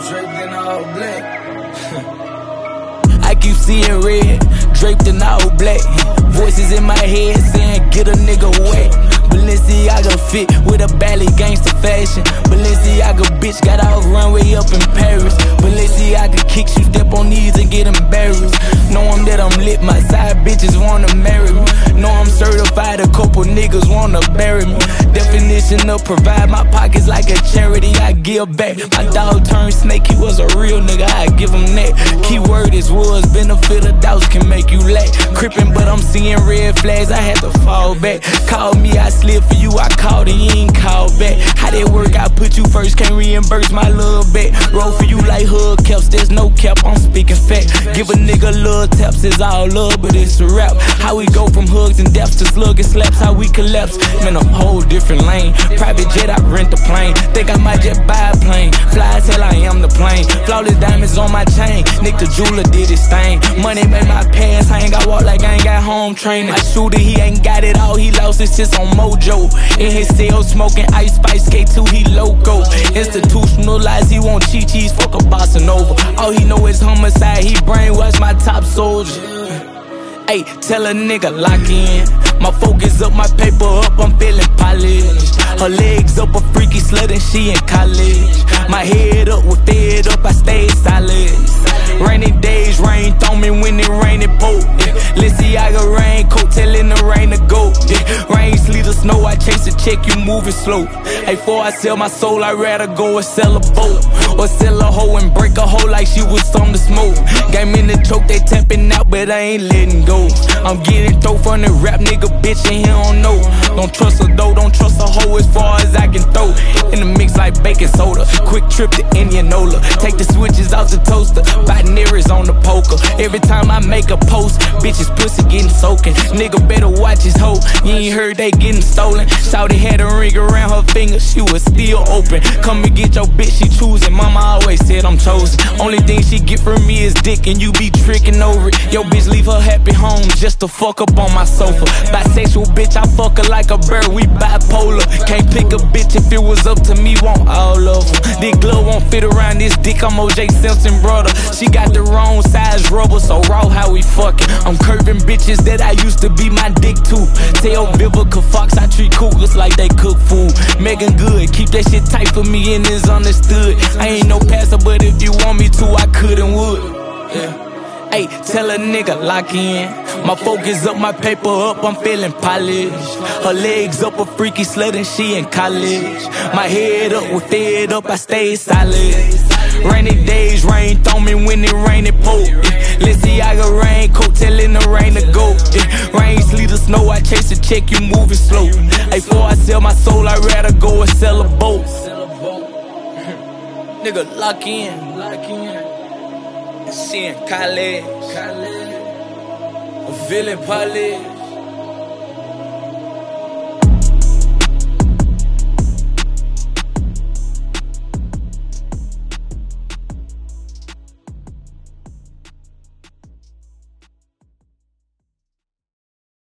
draped in all black. I keep seeing red, draped in all black. Voices in my head saying, get a nigga wet. Balenciaga fit with a Bally gangsta fashion. Balenciaga bitch got off runway up in Paris. Balenciaga kicks you, step on knees and get embarrassed. Know that I'm lit, my side bitches wanna marry me. Know I'm certified, a couple niggas wanna bury me. Definition of provide, my pockets like a charity, I give back. My dog turned snake, he was a real nigga, I give him that. Keyword is was, benefit of doubts can make you lack. Crippin', but I'm seeing red flags, I had to fall back. Call me, I slid for you, I called and you ain't called back. How that work, I put you first, can't reimburse my little bet. Roll for you like hug caps, there's no cap, I'm speaking fact. Give a nigga little taps, it's all love, but it's a rap. How we go from hugs and daps to slug and slaps, how we collapse. Man, a whole different lane. Private jet, I rent the plane. Think I might just buy a plane. Fly as hell, I am the plane. Flawless diamonds on my chain. Nick the jeweler did his thing. Money made my pants hang. I walk like I ain't got home training. My shooter, he ain't got it all. He lost his shit on Mojo. In his cell, smoking Ice Spice K2, he loco. Institutionalized, he want Chi-Chi's, fuck a bossa nova. All he know is homicide, he brainwashed my top soldier. Ayy, tell a nigga lock in. My focus up, my paper up, I'm feeling polished. Her legs up, a freaky slut and she in college. My head up, with fed up, I stay solid. Rainy days, rain throw me when it rain, it pour. Balenciaga raincoat, telling the rain to go. Rain, sleet, or snow, I chase a check, you moving slow. Hey, before I sell my soul, I'd rather go and sell a boat. Or sell a hoe and break a hoe like she was on the smoke. Game in the choke, they tapping out, but I ain't letting go. I'm getting throw from the rap nigga, bitch, and he don't know. Don't trust a dough, don't trust a hoe as far as I can throw. In the mix like baking soda, quick trip to Indianola. Take the switches out the toaster, binaries on the poker. Every time I make a post, bitches pussy getting soaking. Nigga better watch his hoe, you ain't heard they getting stolen. Shawty had a ring around her finger, she was still open. Come and get your bitch, she choosing. Mama always said I'm chosen. Only thing she get from me is dick and you be tricking over it. Yo bitch leave her happy home just to fuck up on my sofa. Bisexual bitch, I fuck her like a bird, we bipolar. Can't pick a bitch if it was up to me, want all of them. This glove won't fit around this dick, I'm OJ Simpson brother. She got the wrong size rubber, so raw how we fucking. I'm curving bitches that I used to be my dick too. Tell Vivica Fox I treat cougars like they cook food. Megan Good, keep that shit tight for me and it's understood. I ain't no passer, but if you want me to, I could and would. Yeah. Ayy, tell a nigga lock in. My focus up, my paper up, I'm feeling polished. Her legs up, a freaky slut and she in college. My head up, with fed up, I stay solid. Rainy days, rain throw me when it rain, it pour. Balenciaga raincoat, telling the rain to go. Rain, sleet, or snow, I chase a check, you moving slow. Hey, before I sell my soul, I'd rather go and sell a boat. Nigga, lock in, lock in. She in college, I'm feeling polished.